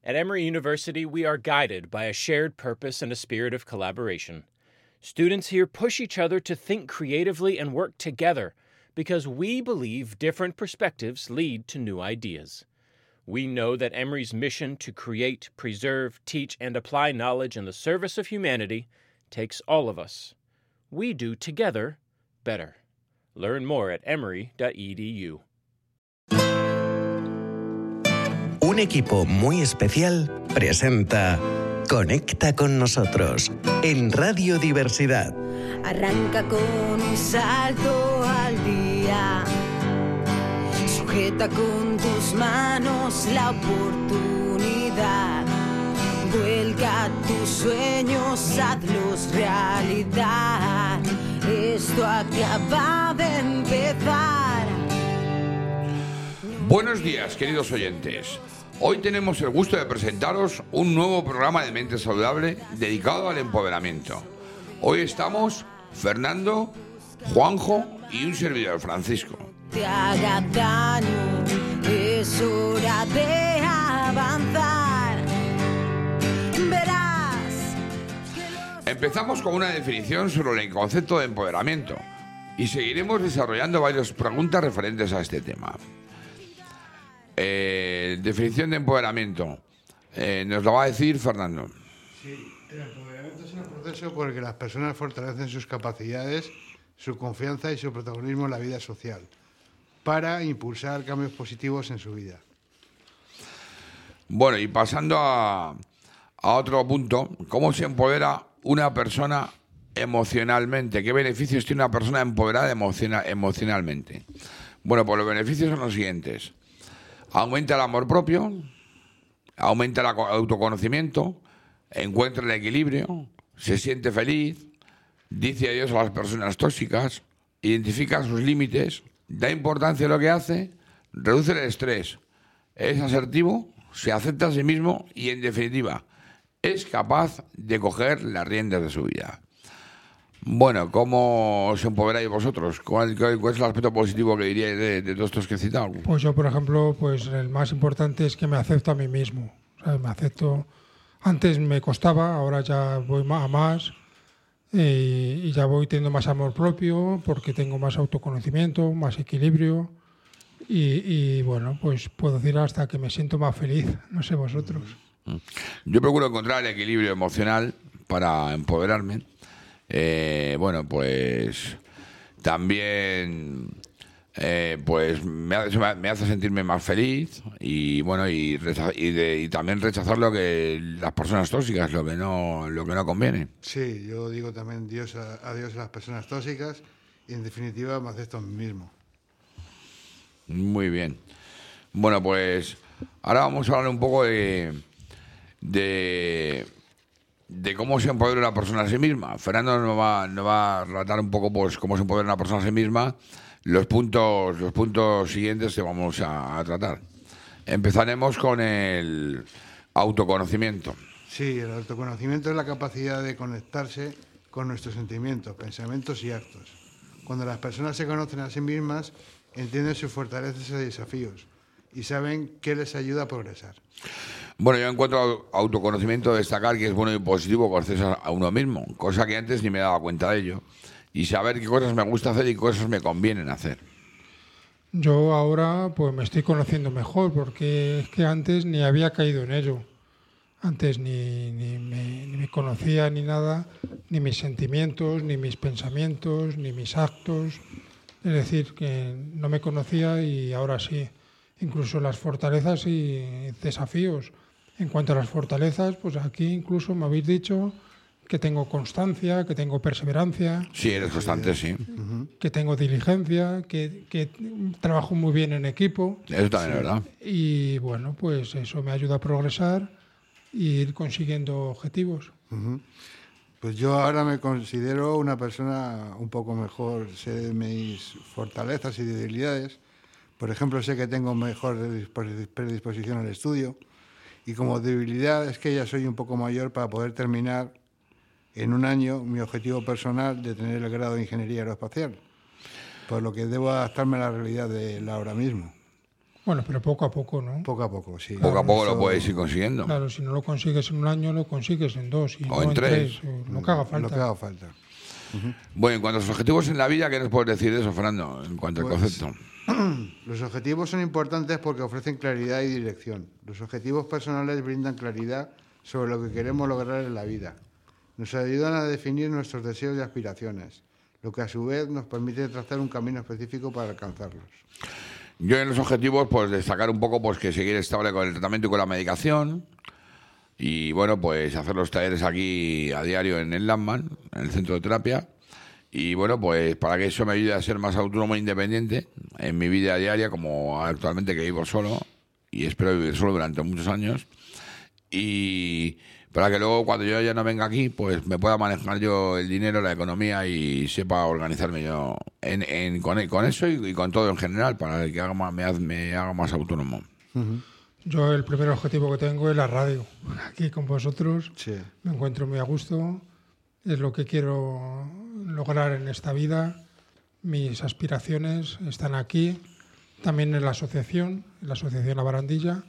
At Emory University, we are guided by a shared purpose and a spirit of collaboration. Students here push each other to think creatively and work together because we believe different perspectives lead to new ideas. We know that Emory's mission to create, preserve, teach, and apply knowledge in the service of humanity takes all of us. We do together better. Learn more at emory.edu. Un equipo muy especial presenta Conecta con nosotros en Radio Diversidad. Arranca con un salto al día. Sujeta con tus manos la oportunidad. Vuelca tus sueños, hazlos realidad. Esto acaba de empezar. Buenos días, queridos oyentes. Hoy tenemos el gusto de presentaros un nuevo programa de Mente Saludable dedicado al empoderamiento. Hoy estamos Fernando, Juanjo y un servidor, Francisco. Te haga daño, es hora de avanzar. Verás. Empezamos con una definición sobre el concepto de empoderamiento y seguiremos desarrollando varias preguntas referentes a este tema. Definición de empoderamiento. Nos lo va a decir Fernando. Sí, el empoderamiento es un proceso por el que las personas fortalecen sus capacidades, su confianza y su protagonismo en la vida social, para impulsar cambios positivos en su vida. Bueno, y pasando a otro punto, ¿cómo se empodera una persona emocionalmente? ¿Qué beneficios tiene una persona empoderada emocionalmente? Bueno, pues los beneficios son los siguientes. Aumenta el amor propio, aumenta el autoconocimiento, encuentra el equilibrio, se siente feliz, dice adiós a las personas tóxicas, identifica sus límites, da importancia a lo que hace, reduce el estrés, es asertivo, se acepta a sí mismo y, en definitiva, es capaz de coger las riendas de su vida. Bueno, ¿cómo os empoderáis vosotros? ¿Cuál es el aspecto positivo que diríais de todos estos que he citado? Pues yo, por ejemplo, pues el más importante es que me acepto a mí mismo. O sea, me acepto. Antes me costaba, ahora ya voy a más y ya voy teniendo más amor propio porque tengo más autoconocimiento, más equilibrio y bueno, pues puedo decir hasta que me siento más feliz. No sé vosotros. Yo procuro encontrar el equilibrio emocional para empoderarme. Bueno, pues también pues me hace sentirme más feliz y bueno y también rechazar lo que las personas tóxicas, lo que no conviene. Sí, yo digo también adiós a las personas tóxicas y en definitiva me acepto a mí mismo. Muy bien. Bueno, pues ahora vamos a hablar un poco de cómo se empodera una persona a sí misma. Fernando nos va a relatar un poco pues cómo se empodera una persona a sí misma, los puntos siguientes que vamos a tratar. Empezaremos con el autoconocimiento. Sí, el autoconocimiento es la capacidad de conectarse con nuestros sentimientos, pensamientos y actos. Cuando las personas se conocen a sí mismas, entienden sus fortalezas y desafíos y saben qué les ayuda a progresar. Bueno, yo encuentro autoconocimiento destacar que es bueno y positivo conocerse a uno mismo, cosa que antes ni me daba cuenta de ello, y saber qué cosas me gusta hacer y qué cosas me convienen hacer. Yo ahora pues me estoy conociendo mejor porque es que antes ni había caído en ello. Antes ni me conocía ni nada, ni mis sentimientos, ni mis pensamientos, ni mis actos. Es decir, que no me conocía y ahora sí. Incluso las fortalezas y desafíos. En cuanto a las fortalezas, pues aquí incluso me habéis dicho que tengo constancia, que tengo perseverancia. Sí, eres constante, sí. Que tengo diligencia, que trabajo muy bien en equipo. Eso también es verdad. Y bueno, pues eso me ayuda a progresar e ir consiguiendo objetivos. Pues yo ahora me considero una persona un poco mejor, sé mis fortalezas y debilidades. Por ejemplo, sé que tengo mejor predisposición al estudio y como debilidad es que ya soy un poco mayor para poder terminar en un año mi objetivo personal de tener el grado de Ingeniería Aeroespacial, por lo que debo adaptarme a la realidad de ahora mismo. Bueno, pero poco a poco, ¿no? Poco a poco, sí. Poco a poco Eso- lo puedes ir consiguiendo. Claro, si no lo consigues en un año, lo consigues en 2 y O no en en 3. 3, lo que haga falta. Lo que haga falta. Bueno, en cuanto a los objetivos en la vida, ¿qué nos puedes decir de eso, Fernando? En cuanto al Pues, concepto. Los objetivos son importantes porque ofrecen claridad y dirección. Los objetivos personales brindan claridad sobre lo que queremos lograr en la vida. Nos ayudan a definir nuestros deseos y aspiraciones, lo que a su vez nos permite trazar un camino específico para alcanzarlos. Yo en los objetivos, pues destacar un poco pues que seguir estable con el tratamiento y con la medicación. Y bueno, pues hacer los talleres aquí a diario en el Landman, en el centro de terapia. Y bueno, pues para que eso me ayude a ser más autónomo e independiente en mi vida diaria, como actualmente que vivo solo. Y espero vivir solo durante muchos años. Y para que luego cuando yo ya no venga aquí, pues me pueda manejar yo el dinero, la economía y sepa organizarme yo con eso y con todo en general, para que me haga más autónomo. Yo el primer objetivo que tengo es la radio. Aquí con vosotros Sí. me encuentro muy a gusto. Es lo que quiero lograr en esta vida. Mis aspiraciones están aquí. También en la asociación La Barandilla.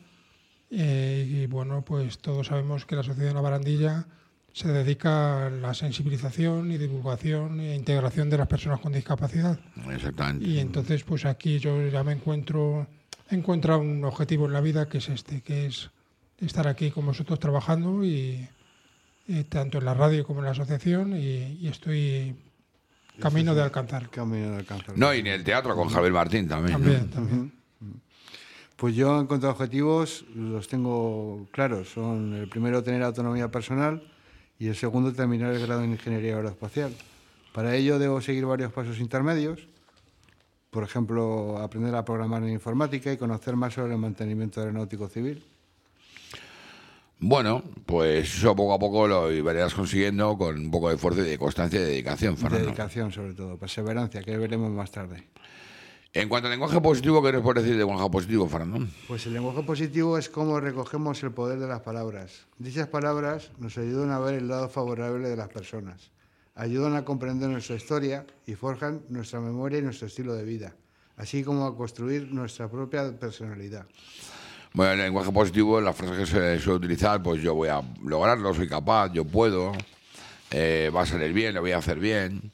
Y bueno, pues todos sabemos que la Asociación La Barandilla se dedica a la sensibilización y divulgación e integración de las personas con discapacidad. Exactamente. Y entonces, pues aquí yo ya he encontrado un objetivo en la vida que es que es estar aquí con vosotros trabajando y tanto en la radio como en la asociación y estoy camino de alcanzarlo. Camino de alcanzarlo. No, y en el teatro con Javier Martín también. ¿no? También. Pues yo en cuanto a objetivos los tengo claros. Son el primero tener autonomía personal y el segundo terminar el grado en ingeniería aeroespacial. Para ello debo seguir varios pasos intermedios. Por ejemplo, aprender a programar en informática y conocer más sobre el mantenimiento aeronáutico civil. Bueno, pues eso poco a poco lo irás consiguiendo con un poco de esfuerzo y de constancia y de dedicación, Fernando. Dedicación sobre todo, perseverancia, que veremos más tarde. En cuanto al lenguaje positivo, ¿qué nos puedes decir de lenguaje positivo, Fernando? Pues el lenguaje positivo es cómo recogemos el poder de las palabras. Dichas palabras nos ayudan a ver el lado favorable de las personas, ayudan a comprender nuestra historia y forjan nuestra memoria y nuestro estilo de vida, así como a construir nuestra propia personalidad. Bueno, el lenguaje positivo, las frases que se suele utilizar, pues yo voy a lograrlo, soy capaz, yo puedo, va a salir bien, lo voy a hacer bien.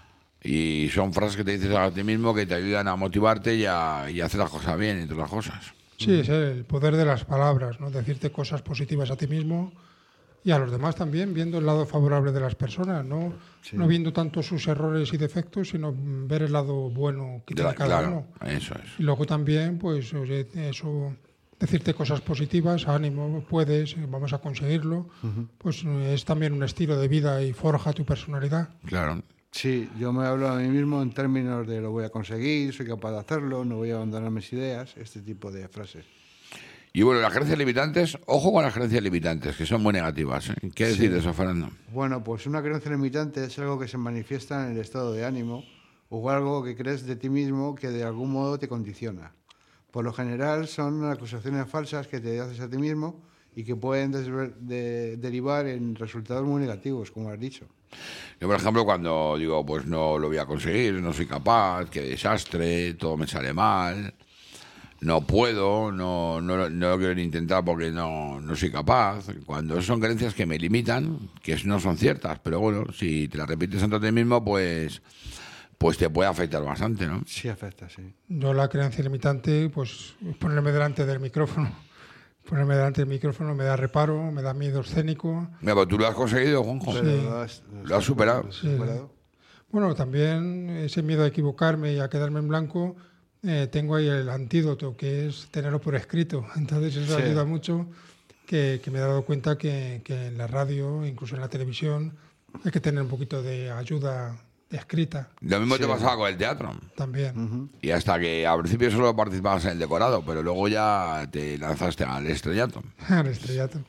Y son frases que te dices a ti mismo que te ayudan a motivarte y a hacer las cosas bien, entre las cosas. Sí, es el poder de las palabras, ¿no? Decirte cosas positivas a ti mismo y a los demás también, viendo el lado favorable de las personas, no viendo tanto sus errores y defectos, sino ver el lado bueno que tiene cada Claro, uno. eso es. Y luego también, pues, oye, eso, decirte cosas positivas, ánimo, puedes, vamos a conseguirlo, pues es también un estilo de vida y forja tu personalidad. Claro. Sí, yo me hablo a mí mismo en términos de lo voy a conseguir, soy capaz de hacerlo, no voy a abandonar mis ideas, este tipo de frases. Y bueno, las creencias limitantes, ojo con las creencias limitantes, que son muy negativas. ¿Eh? ¿Qué decir de eso, Fernando? Bueno, pues una creencia limitante es algo que se manifiesta en el estado de ánimo o algo que crees de ti mismo que de algún modo te condiciona. Por lo general son acusaciones falsas que te haces a ti mismo y que pueden derivar en resultados muy negativos, como has dicho. Yo, por ejemplo, cuando digo, pues no lo voy a conseguir, no soy capaz, qué desastre, todo me sale mal, no puedo, no lo quiero ni intentar porque no soy capaz. Cuando son creencias que me limitan, que no son ciertas, pero bueno, si te las repites ante ti mismo, pues te puede afectar bastante, ¿no? Sí afecta, sí. Yo la creencia limitante, pues ponerme delante del micrófono. Ponerme delante del micrófono me da reparo, me da miedo escénico. Mira, pero tú lo has conseguido, Juanjo. Pero Lo has superado. ¿Lo has superado? Bueno, también ese miedo a equivocarme y a quedarme en blanco, tengo ahí el antídoto, que es tenerlo por escrito. Entonces eso Sí. ayuda mucho, que me he dado cuenta que en la radio, incluso en la televisión, hay que tener un poquito de ayuda escrita Lo mismo te pasaba con el teatro. también. Y hasta que al principio solo participabas en el decorado, pero luego ya te lanzaste al estrellato. Al estrellato.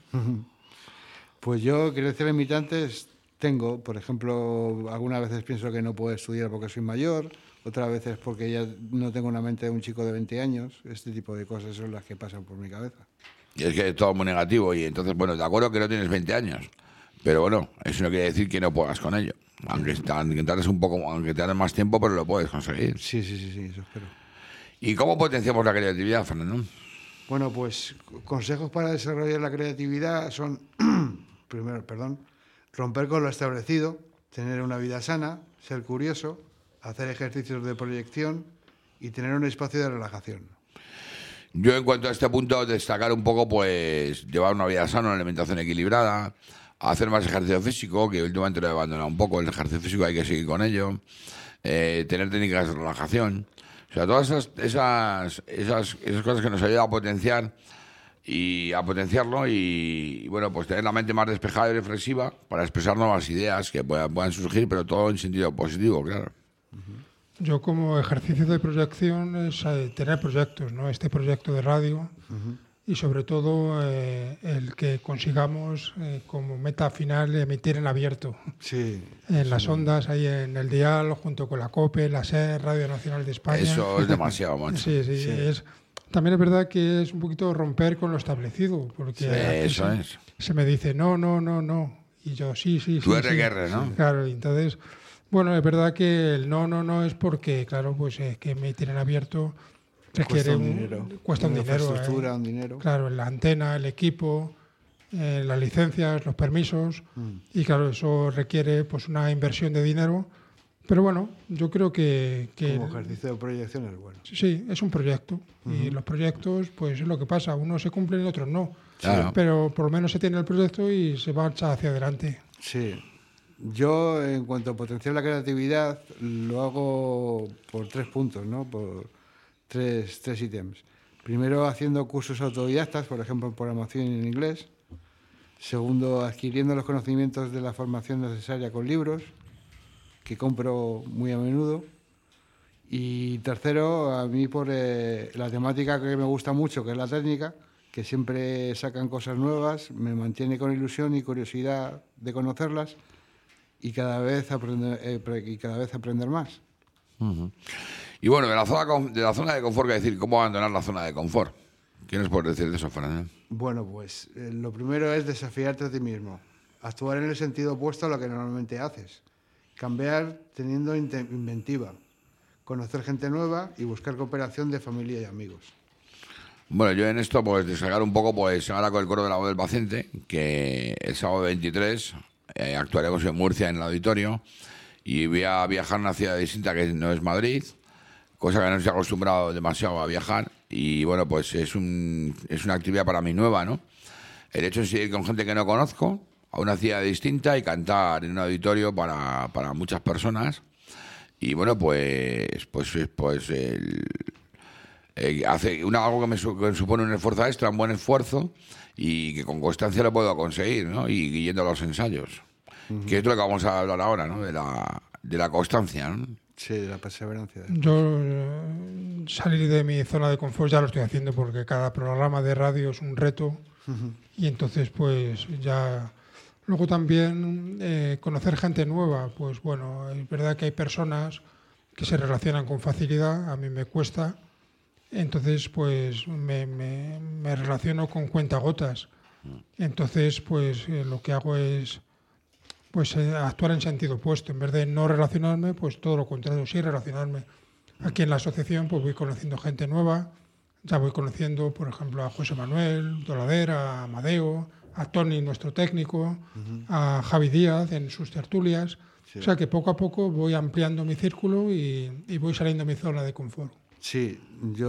Pues yo creencias limitantes tengo, por ejemplo, algunas veces pienso que no puedo estudiar porque soy mayor, otras veces porque ya no tengo una mente de un chico de 20 años, este tipo de cosas son las que pasan por mi cabeza. Y es que es todo muy negativo y entonces, bueno, de acuerdo que no tienes 20 años, pero bueno, eso no quiere decir que no puedas con ello. Aunque tardes un poco, aunque te tardes más tiempo, pero lo puedes conseguir. Sí, eso espero. ¿Y cómo potenciamos la creatividad, Fernando? Bueno, pues consejos para desarrollar la creatividad son, primero, romper con lo establecido, tener una vida sana, ser curioso, hacer ejercicios de proyección y tener un espacio de relajación. Yo, en cuanto a este punto, destacar un poco, pues, llevar una vida sana, una alimentación equilibrada, hacer más ejercicio físico, que últimamente lo he abandonado un poco, el ejercicio físico hay que seguir con ello, tener técnicas de relajación, o sea, todas esas cosas que nos ayudan a potenciar y a potenciarlo y bueno, pues tener la mente más despejada y reflexiva para expresar nuevas ideas que puedan surgir, pero todo en sentido positivo, claro. Yo, como ejercicio de proyección, es tener proyectos, ¿no? Este proyecto de radio y sobre todo el que consigamos como meta final emitir en abierto. Sí. En las ondas, ahí en el dial, junto con la COPE, la SER, Radio Nacional de España. Eso es demasiado, macho. Sí. También es verdad que es un poquito romper con lo establecido, porque se me dice no. Y yo sí. Tú eres guerra, ¿no? Claro, entonces... Bueno, es verdad que el no es porque, claro, pues que emitir en abierto requiere cuesta un dinero. Infraestructura, un dinero. Claro, la antena, el equipo, las licencias, los permisos, y claro, eso requiere pues una inversión de dinero. Pero bueno, yo creo que como ejercicio de proyección es bueno. Sí, es un proyecto. Y los proyectos, pues es lo que pasa. Unos se cumplen y otros no. Claro. Pero por lo menos se tiene el proyecto y se marcha hacia adelante. Sí. Yo, en cuanto a potenciar la creatividad, lo hago por 3 puntos, ¿no? Por tres ítems. Primero, haciendo cursos autodidactas, por ejemplo, en programación y en inglés. Segundo, adquiriendo los conocimientos de la formación necesaria con libros, que compro muy a menudo. Y tercero, a mí por la temática que me gusta mucho, que es la técnica, que siempre sacan cosas nuevas, me mantiene con ilusión y curiosidad de conocerlas. Y cada vez aprender más. Y bueno, de la zona de confort, que decir, ¿cómo abandonar la zona de confort? ¿Qué nos puedes decir de eso, Fernando? Bueno, pues lo primero es desafiarte a ti mismo, actuar en el sentido opuesto a lo que normalmente haces, cambiar teniendo inventiva, conocer gente nueva y buscar cooperación de familia y amigos. Bueno, yo en esto, pues, destacar un poco, pues, ahora con el coro de la voz del paciente, que el sábado 23... actuaremos en Murcia en el auditorio y voy a viajar a una ciudad distinta que no es Madrid, cosa que no estoy acostumbrado demasiado a viajar y bueno, pues es una actividad para mí nueva, ¿no? El hecho de ir con gente que no conozco a una ciudad distinta y cantar en un auditorio para muchas personas y bueno, hace algo que me supone un esfuerzo extra, un buen esfuerzo y que con constancia lo puedo conseguir, ¿no? Y yendo a los ensayos, que es lo que vamos a hablar ahora, ¿no? De la constancia, ¿no? Sí, de la perseverancia. Yo salir de mi zona de confort ya lo estoy haciendo porque cada programa de radio es un reto y entonces pues ya... Luego también conocer gente nueva, pues bueno, es verdad que hay personas que se relacionan con facilidad, a mí me cuesta. Entonces, pues me relaciono con cuentagotas. Entonces, pues lo que hago es pues actuar en sentido opuesto. En vez de no relacionarme, pues todo lo contrario, sí relacionarme. Aquí en la asociación pues voy conociendo gente nueva. Ya voy conociendo, por ejemplo, a José Manuel Doladera, a Amadeo, a Tony, nuestro técnico, a Javi Díaz en sus tertulias. Sí. O sea que poco a poco voy ampliando mi círculo y voy saliendo de mi zona de confort. Sí,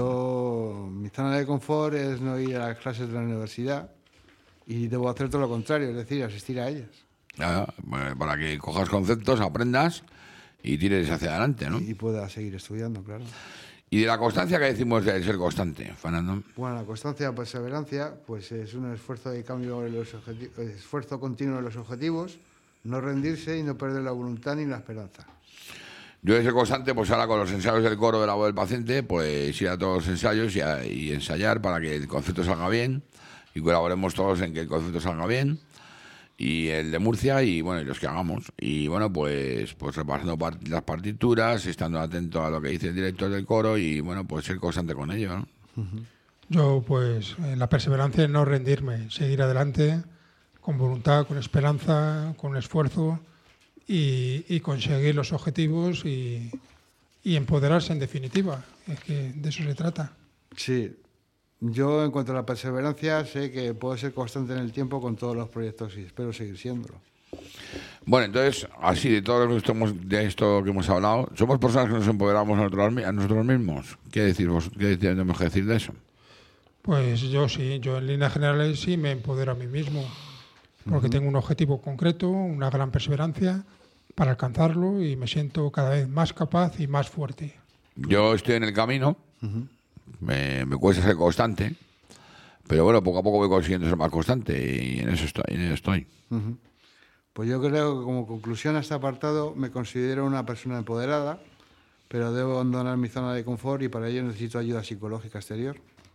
mi zona de confort es no ir a las clases de la universidad y debo hacer todo lo contrario, es decir, asistir a ellas. Para que cojas conceptos, aprendas y tires hacia adelante, ¿no? Y puedas seguir estudiando, claro. ¿Y de la constancia qué decimos de ser constante, Fernando? Bueno, la constancia o perseverancia pues es un esfuerzo de cambio en esfuerzo continuo en los objetivos, no rendirse y no perder la voluntad ni la esperanza. Yo de ser constante, pues ahora con los ensayos del coro de la voz del paciente, pues ir a todos los ensayos y ensayar para que el concepto salga bien y colaboremos todos en que el concepto salga bien y el de Murcia y bueno, y los que hagamos. Y bueno, pues repasando las partituras, estando atento a lo que dice el director del coro y bueno, pues ser constante con ello, ¿no? Yo pues la perseverancia es no rendirme, seguir adelante con voluntad, con esperanza, con esfuerzo y conseguir los objetivos y y empoderarse en definitiva. Es que de eso se trata. Sí. Yo, en cuanto a la perseverancia, sé que puedo ser constante en el tiempo con todos los proyectos y espero seguir siéndolo. Bueno, entonces, así de todo de esto que hemos hablado, ¿somos personas que nos empoderamos a nosotros mismos? ¿Qué decir vos? ¿Qué tenemos que decir de eso? Pues yo sí, yo en líneas generales sí me empodero a mí mismo, porque tengo un objetivo concreto, una gran perseverancia para alcanzarlo y me siento cada vez más capaz y más fuerte. Yo estoy en el camino, me cuesta ser constante, pero bueno, poco a poco voy consiguiendo ser más constante y en eso estoy. Pues yo creo que como conclusión a este apartado me considero una persona empoderada, pero debo abandonar mi zona de confort y para ello necesito ayuda psicológica exterior.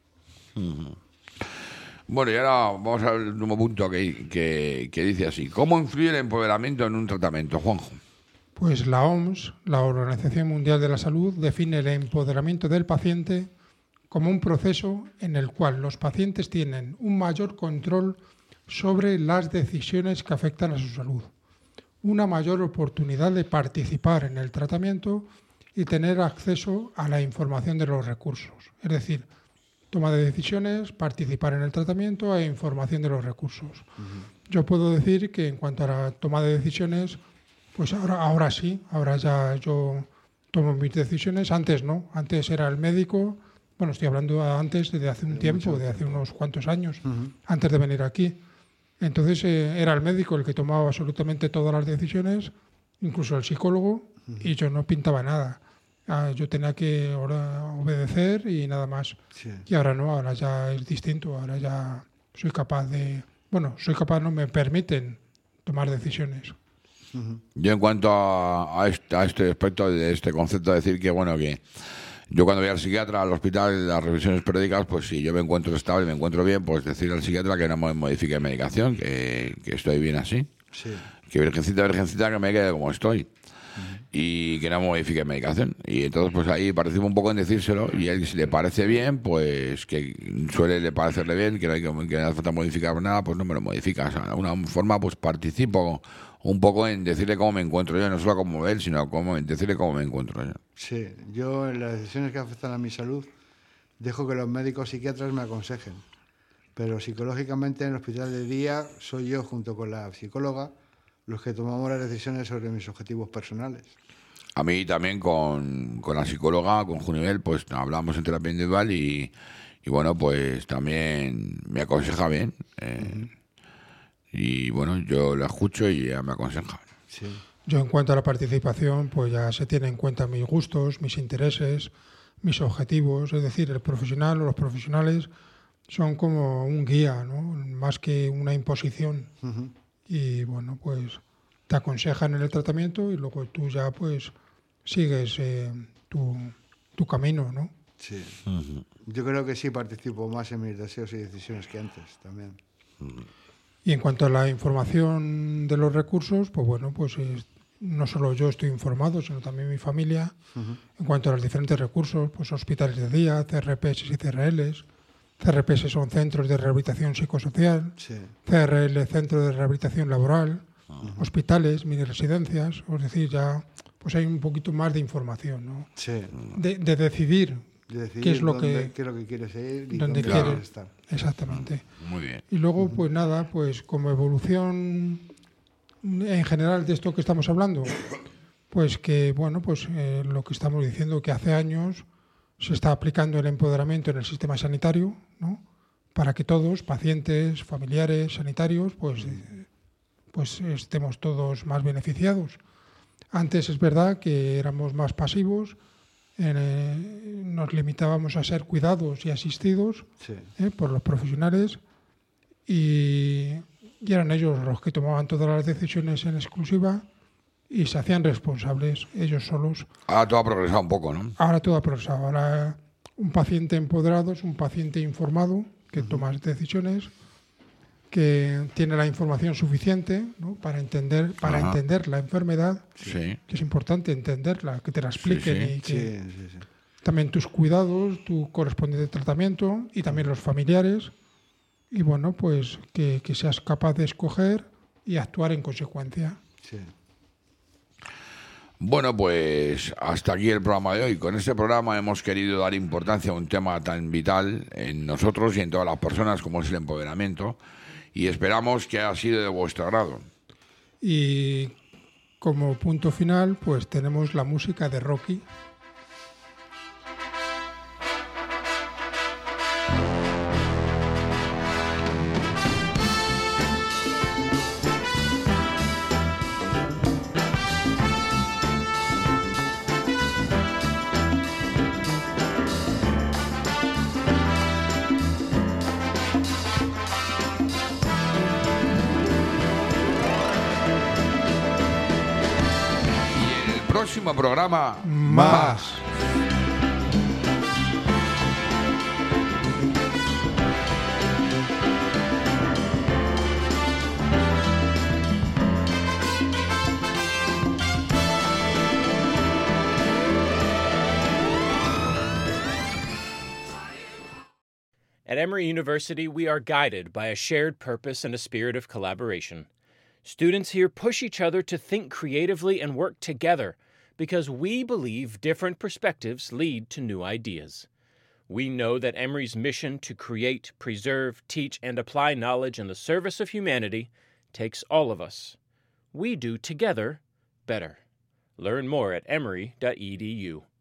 Bueno, y ahora vamos al último punto que dice así. ¿Cómo influye el empoderamiento en un tratamiento, Juanjo? Pues la OMS, la Organización Mundial de la Salud, define el empoderamiento del paciente como un proceso en el cual los pacientes tienen un mayor control sobre las decisiones que afectan a su salud, una mayor oportunidad de participar en el tratamiento y tener acceso a la información de los recursos. Es decir, toma de decisiones, participar en el tratamiento e información de los recursos. Yo puedo decir que en cuanto a la toma de decisiones, pues ahora sí, ahora ya yo tomo mis decisiones. Antes no, antes era el médico, bueno, estoy hablando antes de hace un tiempo, de hace unos cuantos años, antes de venir aquí. Entonces era el médico el que tomaba absolutamente todas las decisiones, incluso el psicólogo, y yo no pintaba nada. Yo tenía que obedecer y nada más. Sí. Y ahora no, ahora ya es distinto, ahora ya soy capaz no me permiten tomar decisiones. Yo en cuanto a este aspecto de este concepto, decir que bueno, que yo cuando voy al psiquiatra, al hospital, las revisiones periódicas, pues si yo me encuentro estable, me encuentro bien, pues decir al psiquiatra que no me modifique medicación, que estoy bien así. Sí. Que virgencita, que me quede como estoy. Y que no modifique medicación. Y entonces pues ahí participo un poco en decírselo y él, si le parece bien, pues que suele le parecerle bien, que no hace falta modificar nada, pues no me lo modifica. O sea, de alguna forma pues participo un poco en decirle cómo me encuentro yo, no solo como él, sino en decirle cómo me encuentro yo. Sí, yo en las decisiones que afectan a mi salud dejo que los médicos psiquiatras me aconsejen, pero psicológicamente en el hospital de día soy yo junto con la psicóloga los que tomamos las decisiones sobre mis objetivos personales. A mí también con la psicóloga, con Junivel, pues hablamos en terapia individual y bueno, pues también me aconseja bien. Y bueno, yo la escucho y ella me aconseja. Sí. Yo en cuanto a la participación, pues ya se tiene en cuenta mis gustos, mis intereses, mis objetivos. Es decir, el profesional o los profesionales son como un guía, ¿no? Más que una imposición. Y bueno, pues te aconsejan en el tratamiento y luego tú ya pues sigues tu camino, ¿no? Sí. Yo creo que sí participo más en mis deseos y decisiones que antes también. Y en cuanto a la información de los recursos, pues bueno, pues no solo yo estoy informado, sino también mi familia. En cuanto a los diferentes recursos, pues hospitales de día, CRPS y CRLs. CRPS son centros de rehabilitación psicosocial, sí. CRL, centro de rehabilitación laboral, hospitales, mini residencias, es decir, ya pues hay un poquito más de información, ¿no? Sí. De decidir qué es lo que quieres ir y dónde quieres estar. Exactamente. Muy bien. Y luego, pues nada, pues como evolución en general de esto que estamos hablando, pues que, bueno, pues lo que estamos diciendo, que hace años se está aplicando el empoderamiento en el sistema sanitario, ¿no? Para que todos, pacientes, familiares, sanitarios, pues estemos todos más beneficiados. Antes es verdad que éramos más pasivos, nos limitábamos a ser cuidados y asistidos por los profesionales y eran ellos los que tomaban todas las decisiones en exclusiva y se hacían responsables ellos solos. Ahora todo ha progresado un poco, ¿no? Ahora todo ha progresado. Ahora un paciente empoderado es un paciente informado que toma decisiones, que tiene la información suficiente, ¿no? para entender la enfermedad, que es importante entenderla, que te la expliquen y que también tus cuidados, tu correspondiente tratamiento y también los familiares y bueno, pues que seas capaz de escoger y actuar en consecuencia. Sí. Bueno, pues hasta aquí el programa de hoy. Con este programa hemos querido dar importancia a un tema tan vital en nosotros y en todas las personas como es el empoderamiento, y esperamos que haya sido de vuestro agrado. Y como punto final, pues tenemos la música de Rocky. Próximo programa, Más. At Emory University, we are guided by a shared purpose and a spirit of collaboration. Students here push each other to think creatively and work together because we believe different perspectives lead to new ideas. We know that Emory's mission to create, preserve, teach, and apply knowledge in the service of humanity takes all of us. We do together better. Learn more at emory.edu.